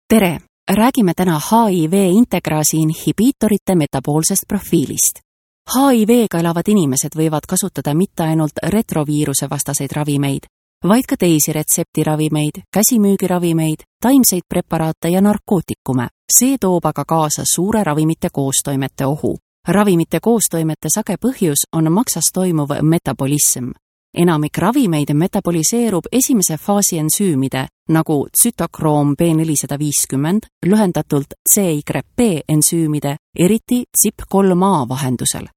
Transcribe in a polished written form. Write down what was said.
Tere! Räägime täna HIV integraasi inhibiitorite metaboolsest profiilist. HIV-ga elavad inimesed võivad kasutada mitte ainult retroviiruse vastaseid ravimeid, vaid ka teisi retseptiravimeid, käsimüügiravimeid, taimseid preparaate ja narkootikume. See toob aga kaasa suure ravimite koostoimete ohu. Ravimite koostoimete sage põhjus on maksas toimuv metabolism. Enamik ravimeid metaboliseerub esimese faasi ensüümide, nagu tsütokroom B450, lühendatult CYP ensüümide, eriti CYP3A vahendusel.